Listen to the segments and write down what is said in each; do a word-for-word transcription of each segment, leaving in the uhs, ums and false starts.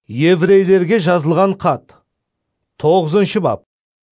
Еврейлерге жазылған хат. тоғызыншы бап.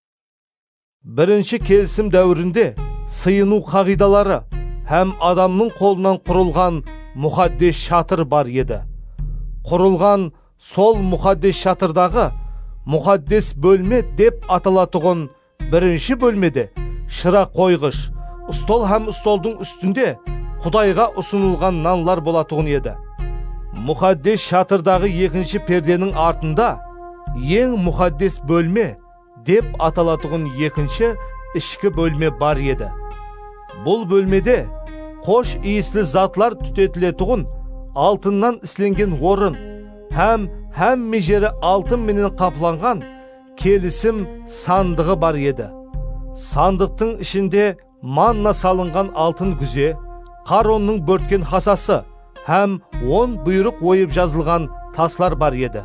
Бірінші келісім дәуірінде сыйыну қағидалары һәм адамның қолынан құрылған мұқаддес шатыр бар еді. Құрылған сол мұқаддес шатырдағы мұқаддес бөлме деп аталатұғын бірінші бөлмеде шырақ қойғыш, стол һәм столдың үстінде Құдайға ұсынылған нанлар болатұғын еді. Мұқаддес шатырдағы екінші перденің артында ең мұқаддес бөлме деп аталатұғын екінші ішкі бөлме бар еді. Бұл бөлмеде қош иіслі затлар түтетілетұғын алтыннан ісленген орын һәм һәм межері алтын менен қапланған келісім сандығы бар еді. Сандықтың ішінде манна салынған алтын күзе, қаронның бөрткен хасасы һәм он бұйрық ойып жазылған таслар бар еді.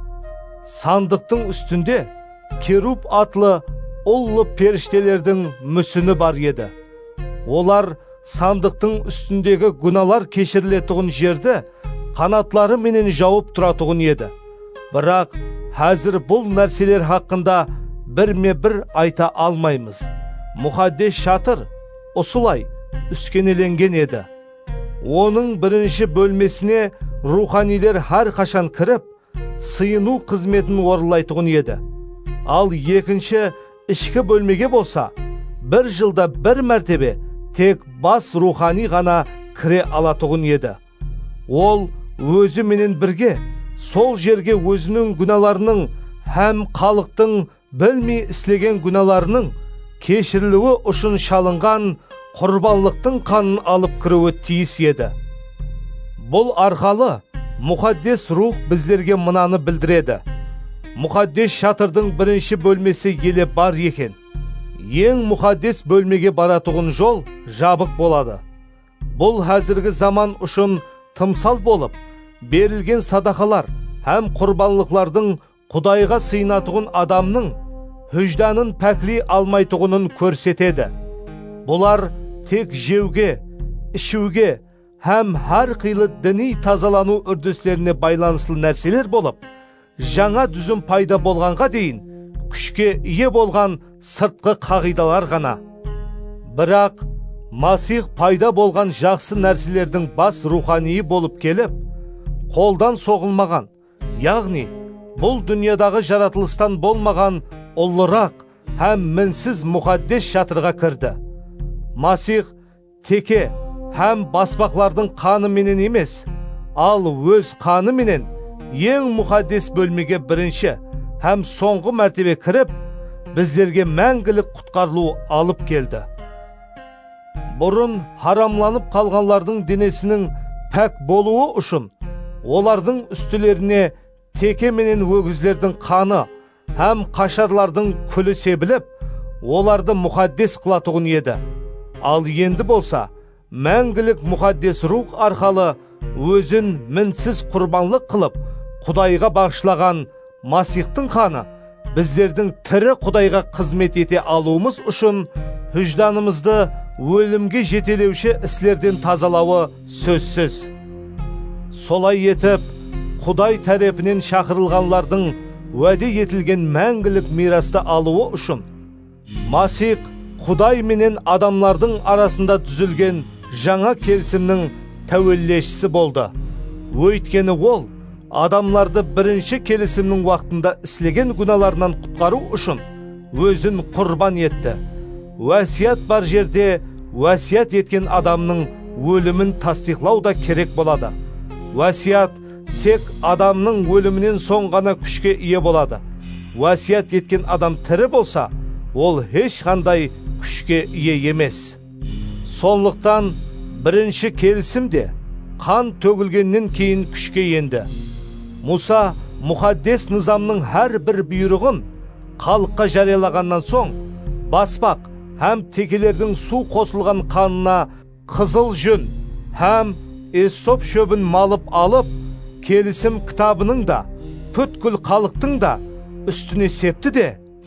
Сандықтың үстінде керуб атлы ұллы періштелердің мүсіні бар еді. Олар сандықтың үстіндегі гүналар кешірілетұғын жерді қанатлары менен жауып тұратұғын еді. Бірақ әзір бұл нәрселер хақында бірме бір айта алмаймыз. Мұқаддес шатыр осылай үскенеленген еді. Оның бірінші бөлмесіне руханилер har қашан кіріп, сыйыну қызметін орындайтұғын еді. Ал екінші ішкі бөлмеге болса, бір жылда бір мәртебе тек бас рухани ғана кіре алатұғын еді. Ол өзі менен бірге сол жерге өзінің күналарының һәм халықтың білмей істеген күналарының кешірілуі үшін шалынған құрбанлықтың қанын алып кіруі тиіс еді. Бұл арқалы мұқаддес рух біздерге мынаны білдіреді. Мұқаддес шатырдың бірінші бөлмесі еле бар екен. Ең мұқаддес бөлмеге баратұғын жол жабық болады. Бұл әзіргі заман үшін тымсал болып, берілген садақалар һәм құрбанлықлардың Құдайға сыйынатұғын адамның хүжданын пәкли алмайтұғынын көрсетеді. Бұлар тек жеуге, ішуге һәм har қилы діни тазалану үрдіслеріне байланыслы нәрселер болып, жаңа дүзім пайда болғанға дейін күшке ие болған сыртқы қағидалар ғана. Бірақ Масих пайда болған жақсы нәрселердің бас рухании болып келіп, қолдан соғылмаған, яғни бұл дүниядағы жаратылыстан болмаған ұлырақ һәм мінсіз мұқаддес шатырға кірді. Масих теке һәм баспақлардың қаны менен емес, ал өз қаны менен ең мұқаддес бөлмеге бірінші һәм соңғы мәртебе кіріп, біздерге мәңгілік құтқарылу алып келді. Бұрын харамланып қалғанлардың денесінің пәк болуы үшін олардың үстілеріне теке менен өгізлердің қаны һәм қашарлардың күлі себіліп, оларды мұқаддес қылатұғын еді. Ал енді болса, мәңгілік мұқаддес рух арқалы өзін мінсіз құрбанлық қылып, Құдайға бағышлаған Масихтың қаны біздердің тірі Құдайға қызмет ете алуымыз үшін хүжданымызды өлімге жетелеуші іслерден тазалауы сөзсіз. Солай етіп, Құдай тәрепінен шақырылғанлардың уәде етілген мәңгілік мирасты алуы үшін Масих Құдай менен адамлардың арасында түзілген жаңа келісімнің тәуеллешісі болды. Өйткені ол адамларды бірінші келісімнің уақытында істеген күналарынан құтқару үшін өзін құрбан етті. Уәсият бар жерде уәсият еткен адамның өлімін тасдиқлау да керек болады. Уәсият тек адамның өлімінен соң ғана күшке ие болады. Уәсият еткен адам тірі болса, ол ешқандай күшке ие емес. Сондықтан бірінші келісімде қан төгілгеннен кейін күшке енді. Мұса мұқаддес низамның әр бір бұйрығын халыққа жариялағаннан соң, баспақ һәм текелердің су қосылған қанына қызыл жүн һәм эссоп шөбін малып алып, келісім кітабының да, бүткіл халықтың да үстіне септі де,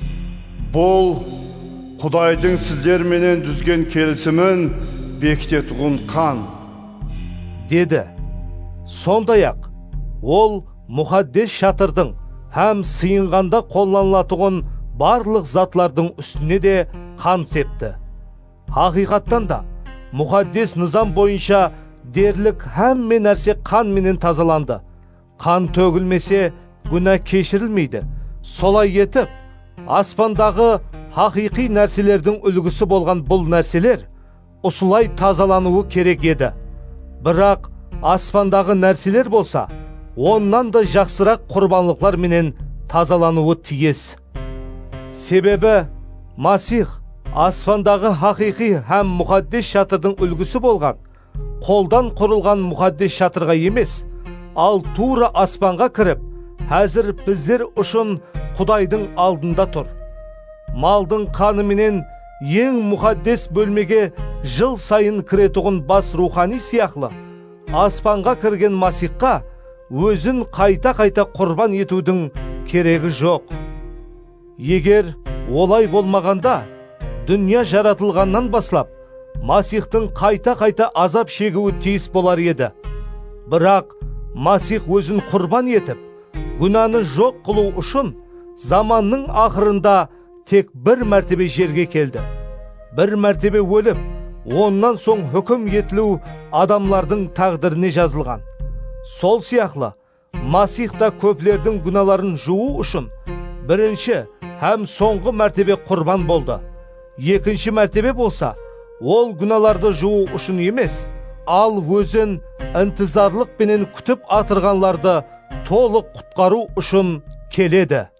бұл Құдайдың сіздерменен дүзген келісімін бекітетұғын қан, деді. Сондай-ақ ол мұхаддес шатырдың һәм сыйынғанда қолланылатығын барлық затлардың үстіне де қан септі. Хақиқаттан да мұхаддес низам бойынша дерлік һәмме нәрсе қан менен тазаланды. Қан төгілмесе күнә кешірілмейді. Солай етіп, аспандағы хақиқи нәрселердің үлгісі болған бұл нәрселер осылай тазалануы керек еді. Бірақ аспандағы нәрселер болса, оннан да жақсырақ құрбанлықлар менен тазалануы тиіс. Себебі Масих аспандағы хақиқи һәм мұқаддес шатырдың үлгісі болған, қолдан құрылған мұқаддес шатырға емес, ал тура аспанға кіріп, әзір біздер үшін Құдайдың алдында тұр. Малдың қаны менен ең мұқаддес бөлмеге жыл сайын кіретұғын бас рухани сияқлы, аспанға кірген Масихқа өзін қайта-қайта құрбан етудің керегі жоқ. Егер олай болмағанда, дүния жаратылғаннан баслап, Масихтың қайта-қайта азап шегуі тиіс болар еді. Бірақ Масих өзін құрбан етіп, күнәні жоқ қылу үшін заманның ақырында тек бір мәртебе жерге келді. Бір мәртебе өліп, оннан соң хүкім етілу адамлардың тағдыріне жазылған. Сол сияқлы, Масих та көплердің күнәларын жуу үшін бірінші һәм соңғы мәртебе құрбан болды. Екінші мәртебе болса, ол күнәларды жуу үшін емес, ал өзін інтизарлық пенен күтіп атырғанларды толық құтқару үшін келеді.